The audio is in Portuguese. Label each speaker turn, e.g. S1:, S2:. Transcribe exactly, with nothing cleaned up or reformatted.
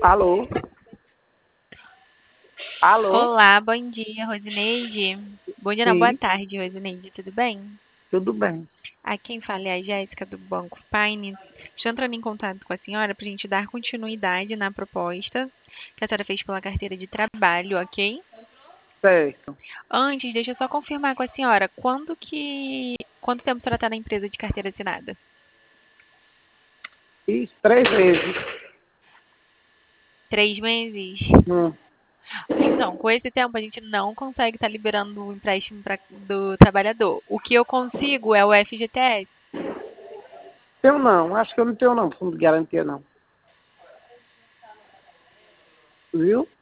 S1: Alô? Alô?
S2: Olá, bom dia, Rosineide. Bom dia, não, boa
S1: Sim,
S2: tarde, Rosineide, tudo bem?
S1: tudo bem.
S2: Aqui quem fala é a Jéssica do Banco Pine. Estou entrando em contato com a senhora para a gente dar continuidade na proposta que a senhora fez pela carteira de trabalho, ok?
S1: Certo.
S2: Antes, deixa eu só confirmar com a senhora, quando que... Quanto tempo a senhora está na empresa de carteira assinada?
S1: Fiz três vezes.
S2: Três meses?
S1: Hum.
S2: Então, com esse tempo a gente não consegue estar liberando o empréstimo pra- do trabalhador. O que eu consigo é o F G T S.
S1: Tenho não, acho que eu não tenho não, fundo de garantia não. Viu?